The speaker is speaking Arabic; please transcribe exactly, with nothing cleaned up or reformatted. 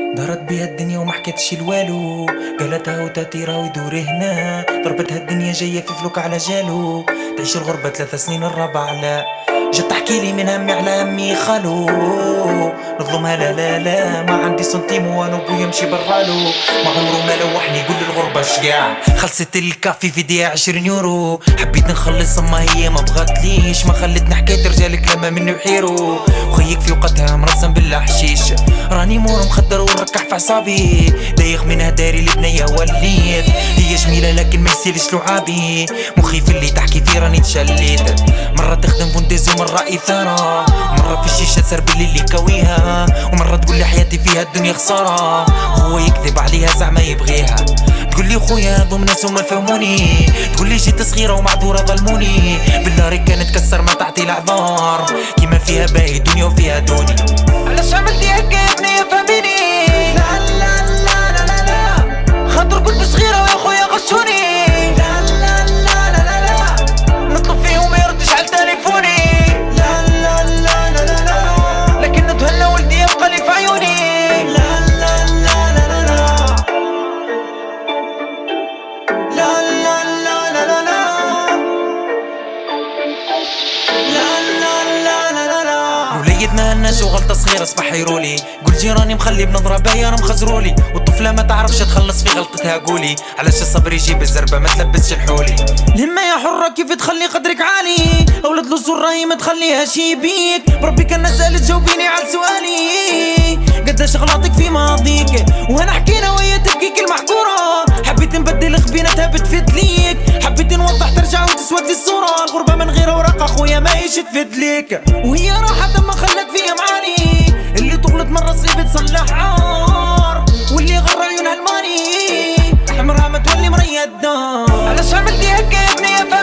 دارت بيها الدنيا وما حكتش الوالو، قالتها وتاتيرا ويدور هنا، ضربتها الدنيا جاية في فلوك على جالو، تعيش الغربة ثلاثة سنين الرابع لا، جت تحكي لي من همي على همي خالو، نظلمها لا لا لا ما عندي سنتيم وانا ابويا يمشي برالو، ما عمره ما لوحني يقول الغربة شقاع، خلصت الكافي في دقيقة عشرين يورو، حبيت نخلص اما هي ما بغاتليش، ما خلتني حكيت رجالك لما مني وحيرو، وخيك في وقتها مرسم بالحشيش، راني مور مخدر ونركح في عصابي، دايخ منها داري لبنية وليت، هي جميلة لكن ما يسيلش لعابي، مخي في اللي تحكي فيه راني تشليت، مرة تخدم فونديز ومرة إثارة، مرة في الشيشة تسربي اللي كويها، ومرة تقولي حياتي فيها الدنيا خسارة، هو يكذب عليها زعما يبغيها، تقولي خويا هذو ناس وما فهموني، تقولي جيت صغيرة ومعذورة ظلموني، بالله كانت تكسر ما تعطي الأعذار، كيما فيها باهي دنيا وفيها دوني، علاش عملتي هكا يا بنية فهميني؟ لا لا لا لا لا لا خاطر كنت صغيرة ويا خويا غشوني، لا لا لا لا لا لا نطلب فيه وما يردش على تليفوني، لا لا لا لا لا لا لكن نتهنى ولدي يبقى لي في عيوني، لا لا لا لا لا لا لا لا لا لا لا لا لا لا لا وليدنا الناس وغلطة صغيرة صباح يرولي، قول جيراني مخلي بنظرة باهية مخزرولي، والطفلة ما تعرفش تخلص في غلطتها قولي، علاش الصبر يجيب الزربة ما تلبسش الحولي، الهمة يا حرة كيف تخلي قدرك عالي، أولاد لصور راهي ما تخليهاش يبيك، بربي كان سألت جاوبيني على سؤالي، قداش غلطك في ماضيك، وانا حكينا وهي تبكي كلمة محكورة، حبيت نبدل خبينتها بتفيد ليك، حبيت نوضح ترجع وتسود لي الصورة، الغربة من غير ورقة خويا ما يجي تفيد ليك، وهي راحة ما خلت فيها معاني، اللي تغلط مرة صعيب تصلح عار، واللي غر عيونها الماني حمرها ما تولي مرية الدار، علاش عملتي هكا يا بنية؟